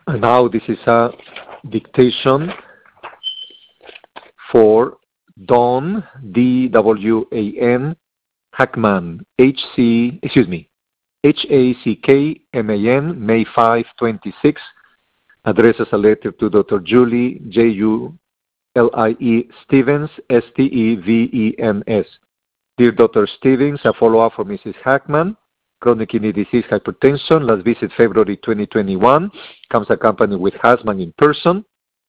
And now this is a dictation for Don, D-W-A-N, Hackman, H-A-C-K-M-A-N, May 5, 26, addresses a letter to Dr. Julie, J-U-L-I-E, Stevens, S-T-E-V-E-N-S. Dear Dr. Stevens, a follow-up for Mrs. Hackman, chronic kidney disease, hypertension, last visit February 2021, comes accompanied with husband in person.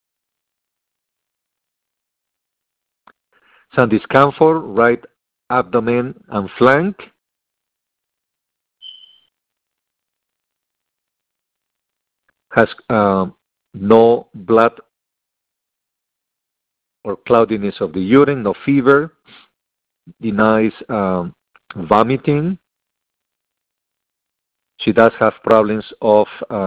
Some discomfort, right abdomen and flank. Has no blood or cloudiness of the urine, no fever, denies vomiting. She does have problems of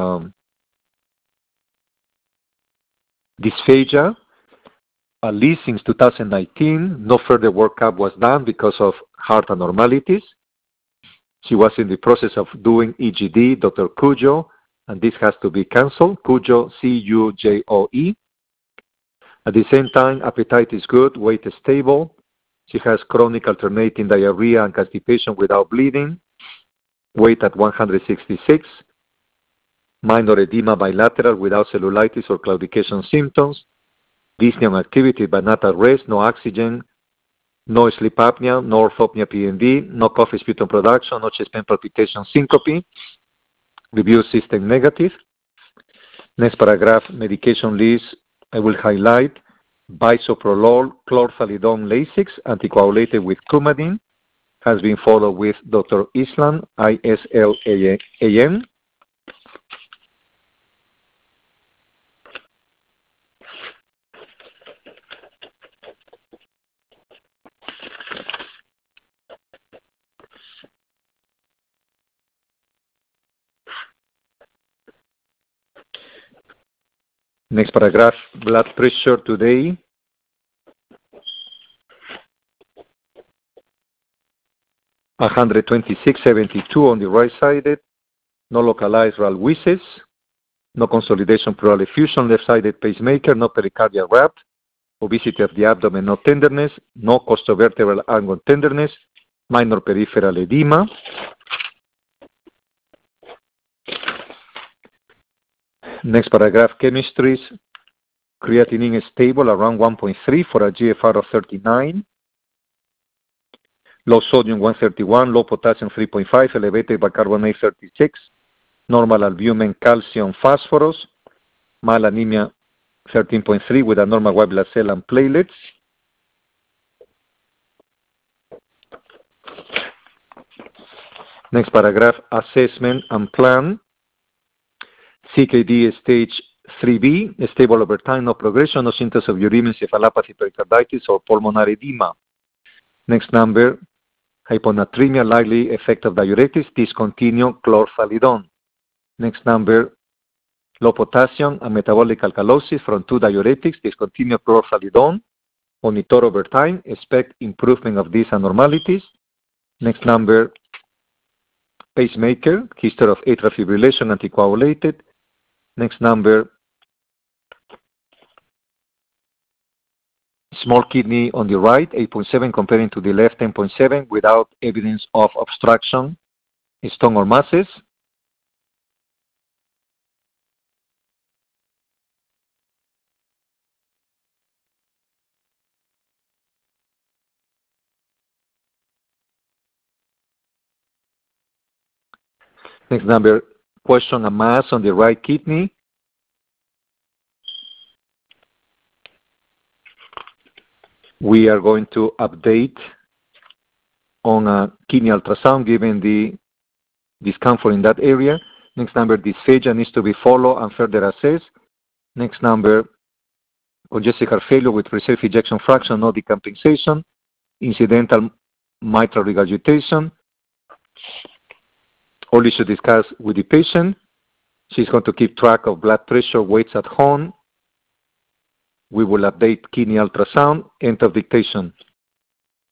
dysphagia. At least since 2019, no further workup was done because of heart abnormalities. She was in the process of doing EGD, Dr. Cujo, and this has to be canceled. Cujo, C-U-J-O-E. At the same time, appetite is good, weight is stable. She has chronic alternating diarrhea and constipation without bleeding. Weight at 166. Minor edema bilateral without cellulitis or claudication symptoms. Dyspnea and activity but not at rest, no oxygen, no sleep apnea, no orthopnea PND, no cough sputum production, no chest pain palpitation syncope. Review system negative. Next paragraph, medication list, I will highlight bisoprolol, chlorthalidone Lasix, anticoagulated with Coumadin, has been followed with Dr. Islam, I-S-L-A-N. Next paragraph, blood pressure today. A 126/72 on the right-sided, no localized RAL wheezes, no consolidation pleural effusion, left-sided pacemaker, no pericardial wrap, obesity of the abdomen, no tenderness, no costovertebral angle tenderness, minor peripheral edema. Next paragraph, chemistries. Creatinine is stable around 1.3 for a GFR of 39. Low sodium 131, low potassium 3.5, elevated bicarbonate 36. Normal albumin, calcium, phosphorus. Mild anemia 13.3 with a normal white blood cell and platelets. Next paragraph, assessment and plan. CKD stage 3B, stable over time, no progression, no symptoms of uremia, encephalopathy, pericarditis, or pulmonary edema. Next number, hyponatremia, likely effect of diuretics, discontinue chlorthalidone. Next number, low potassium and metabolic alkalosis from 2 diuretics, discontinue chlorthalidone. Monitor over time, expect improvement of these abnormalities. Next number, pacemaker, history of atrial fibrillation, anticoagulated. Next number, small kidney on the right, 8.7 comparing to the left, 10.7, without evidence of obstruction, stone or masses. Next number, question a mass on the right kidney. We are going to update on a kidney ultrasound given the discomfort in that area. Next number, dysphagia needs to be followed and further assessed. Next number, congestive heart failure with preserved ejection fraction, no decompensation, incidental mitral regurgitation. All issues discussed with the patient. She's going to keep track of blood pressure, weights at home. We will update kidney ultrasound. End of dictation.